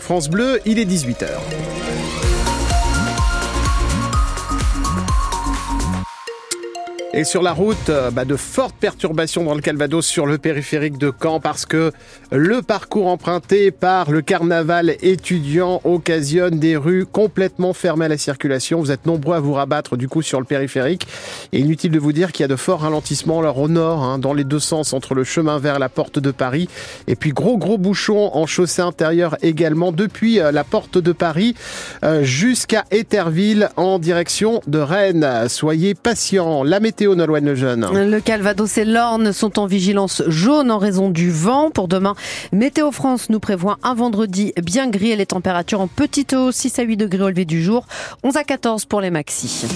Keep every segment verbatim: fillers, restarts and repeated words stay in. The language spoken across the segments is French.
France Bleu, il est dix-huit heures. Et sur la route, bah, de fortes perturbations dans le Calvados sur le périphérique de Caen parce que le parcours emprunté par le carnaval étudiant occasionne des rues complètement fermées à la circulation. Vous êtes nombreux à vous rabattre du coup sur le périphérique. Et inutile de vous dire qu'il y a de forts ralentissements alors au nord, hein, dans les deux sens entre le chemin vers la porte de Paris et puis gros gros bouchons en chaussée intérieure également depuis euh, la porte de Paris euh, jusqu'à Éterville en direction de Rennes. Soyez patients. La météo. Nolwenn Lejeune. Le Calvados et l'Orne sont en vigilance jaune en raison du vent. Pour demain, Météo France nous prévoit un vendredi bien gris et les températures en petite hausse, six à huit degrés au lever du jour, onze à quatorze pour les maxis.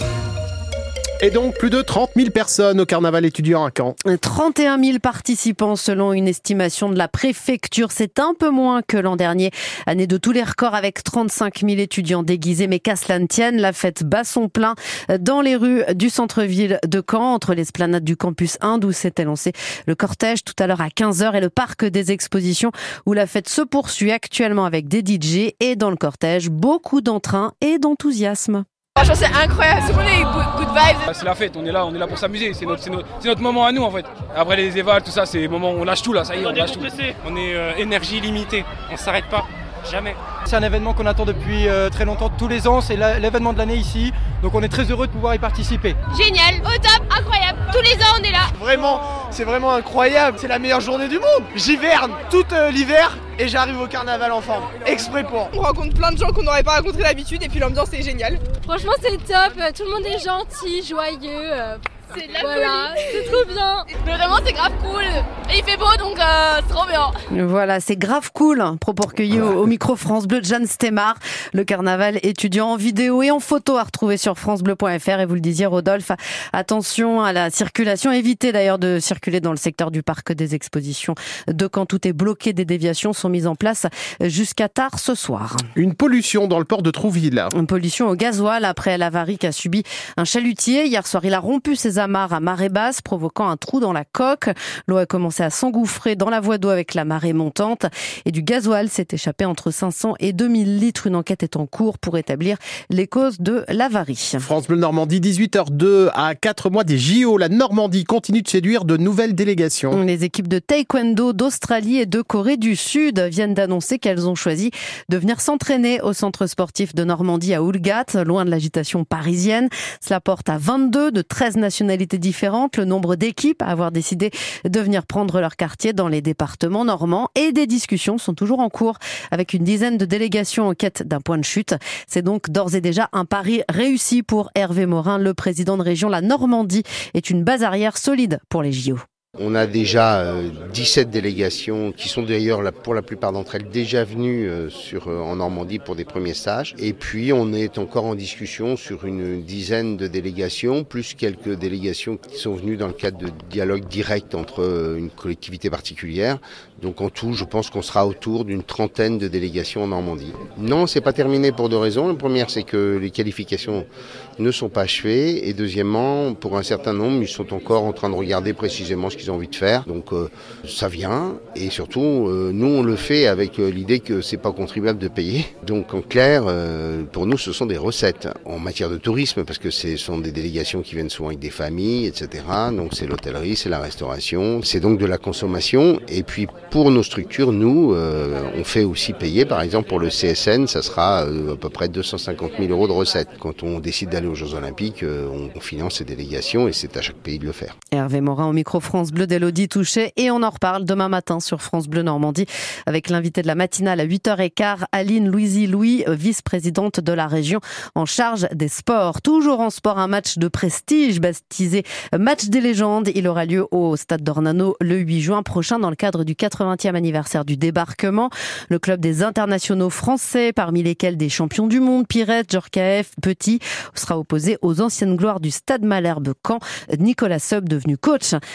Et donc, plus de trente mille personnes au carnaval étudiant à Caen. trente et un mille participants selon une estimation de la préfecture. C'est un peu moins que l'an dernier. Année de tous les records avec trente-cinq mille étudiants déguisés. Mais qu'à cela ne tienne, la fête bat son plein dans les rues du centre-ville de Caen, entre l'esplanade du campus un, où s'était lancé le cortège tout à l'heure à quinze heures, et le parc des expositions, où la fête se poursuit actuellement avec des D J. Et dans le cortège, beaucoup d'entrain et d'enthousiasme. Franchement, c'est incroyable, tout le monde est good, good vibes. C'est la fête, on est là, on est là pour s'amuser, c'est notre, c'est notre, c'est notre moment à nous en fait. Après les évals, tout ça, c'est le moment où on lâche tout là, ça y est, on, on lâche tout. On est euh, énergie limitée, on s'arrête pas, jamais. C'est un événement qu'on attend depuis euh, très longtemps, tous les ans, c'est la, l'événement de l'année ici, donc on est très heureux de pouvoir y participer. Génial, au top, incroyable, tous les ans on est là. Vraiment, c'est vraiment incroyable, c'est la meilleure journée du monde. J'hiverne tout euh, l'hiver et j'arrive au carnaval en forme, exprès pour. On rencontre plein de gens qu'on n'aurait pas rencontrés d'habitude et puis l'ambiance est géniale. Franchement c'est top, tout le monde est gentil, joyeux. C'est de la voilà, folie. c'est trop bien. Mais vraiment c'est grave cool. Et il fait beau donc euh, c'est trop bien. Voilà, c'est grave cool. Propos recueillis au, au micro France Bleu de Jeanne Stémar. Le carnaval étudiant en vidéo et en photo à retrouver sur francebleu point fr. Et vous le disiez Rodolphe, attention à la circulation. Évitez d'ailleurs de circuler dans le secteur du parc des expositions de Caen. Tout est bloqué, des déviations sont mises en place jusqu'à tard ce soir. Une pollution dans le port de Trouville. Une pollution au gasoil après l'avarie qu'a subi un chalutier. Hier soir, il a rompu ses amarres à marée basse, provoquant un trou dans la coque. L'eau a commencé à s'engouffrer dans la voie d'eau avec la marée montante. Et du gasoil s'est échappé entre cinq cents et deux mille litres. Une enquête est en cours pour établir les causes de l'avarie. France Bleu Normandie, dix-huit heures deux, à quatre mois des J O. La Normandie continue de séduire de nouvelles délégations. Les équipes de taekwondo d'Australie et de Corée du Sud viennent d'annoncer qu'elles ont choisi de venir s'entraîner au centre sportif de Normandie à Oulgat, loin de l'agitation parisienne. Cela porte à vingt-deux de treize nationalités différentes le nombre d'équipes à avoir décidé de venir prendre leur quartier dans les départements normands, et des discussions sont toujours en cours avec une dizaine de délégations en quête d'un point de chute. C'est donc d'ores et déjà un pari réussi pour Hervé Morin, le président de région. La Normandie est une base arrière solide pour les J O. On a déjà euh, dix-sept délégations qui sont d'ailleurs la, pour la plupart d'entre elles déjà venues euh, sur, euh, en Normandie pour des premiers stages. Et puis on est encore en discussion sur une dizaine de délégations, plus quelques délégations qui sont venues dans le cadre de dialogue direct entre euh, une collectivité particulière. Donc en tout, je pense qu'on sera autour d'une trentaine de délégations en Normandie. Non, c'est pas terminé pour deux raisons. La première, c'est que les qualifications ne sont pas achevées. Et deuxièmement, pour un certain nombre, ils sont encore en train de regarder précisément ce qu'ils ont envie de faire. Donc euh, ça vient. Et surtout, euh, nous, on le fait avec euh, l'idée que c'est pas contribuable de payer. Donc en clair, euh, pour nous, ce sont des recettes en matière de tourisme, parce que ce sont des délégations qui viennent souvent avec des familles, et cetera. Donc c'est l'hôtellerie, c'est la restauration. C'est donc de la consommation. Et puis pour nos structures, nous, euh, on fait aussi payer. Par exemple, pour le C S N, ça sera euh, à peu près deux cent cinquante mille euros de recettes. Quand on décide d'aller aux Jeux Olympiques, euh, on, on finance ces délégations et c'est à chaque pays de le faire. Hervé Morin au micro France Bleu d'Élodie Touché, et on en reparle demain matin sur France Bleu Normandie avec l'invité de la matinale à huit heures quinze, Aline Louisy-Louis, vice-présidente de la région en charge des sports. Toujours en sport, un match de prestige baptisé Match des légendes. Il aura lieu au Stade d'Ornano le huit juin prochain dans le cadre du quatre-vingtième anniversaire du débarquement. Le club des internationaux français, parmi lesquels des champions du monde, Pires, Djorkaeff, Petit, sera opposé aux anciennes gloires du Stade Malherbe Caen. Nicolas Seub, devenu coach, va ainsi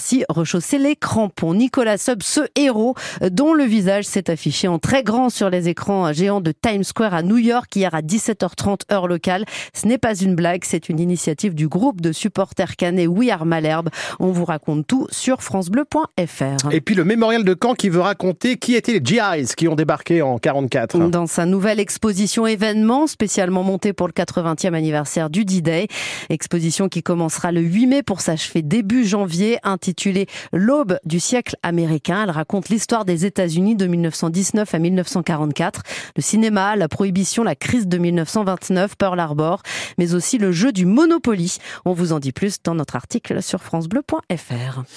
ainsi rechausser les crampons. Nicolas Sub, ce héros dont le visage s'est affiché en très grand sur les écrans géants de Times Square à New York hier à dix-sept heures trente heure locale. Ce n'est pas une blague, c'est une initiative du groupe de supporters caennais We Are Malherbe. On vous raconte tout sur francebleu point f r. Et puis le mémorial de Caen qui veut raconter qui étaient les G Is qui ont débarqué en quarante-quatre. Dans sa nouvelle exposition événement spécialement montée pour le quatre-vingtième anniversaire du D-Day. Exposition qui commencera le huit mai pour s'achever début janvier, intitulée L'aube du siècle américain. Elle raconte l'histoire des États-Unis de mille neuf cent dix-neuf à mille neuf cent quarante-quatre, le cinéma, la prohibition, la crise de mille neuf cent vingt-neuf, Pearl Harbor, mais aussi le jeu du Monopoly. On vous en dit plus dans notre article sur francebleu point f r.